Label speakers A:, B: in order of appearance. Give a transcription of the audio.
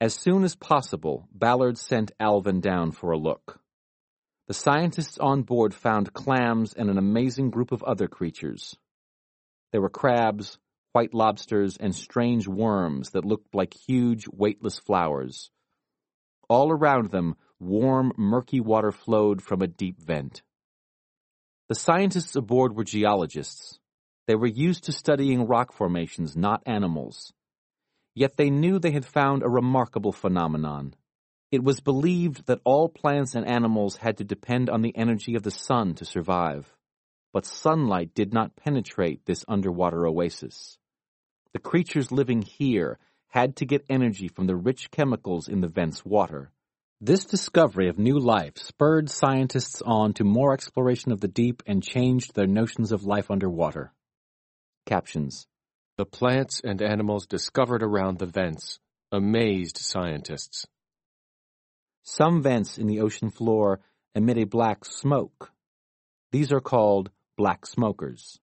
A: As soon as possible, Ballard sent Alvin down for a look. The scientists on board found clams and an amazing group of other creatures. There were crabs, white lobsters, and strange worms that looked like huge, weightless flowers. All around them, warm, murky water flowed from a deep vent. The scientists aboard were geologists. They were used to studying rock formations, not animals. Yet they knew they had found a remarkable phenomenon. It was believed that all plants and animals had to depend on the energy of the sun to survive. But sunlight did not penetrate this underwater oasis. The creatures living here had to get energy from the rich chemicals in the vent's water. This discovery of new life spurred scientists on to more exploration of the deep and changed their notions of life underwater. Captions.
B: The plants and animals discovered around the vents amazed scientists.
A: Some vents in the ocean floor emit a black smoke. These are called black smokers.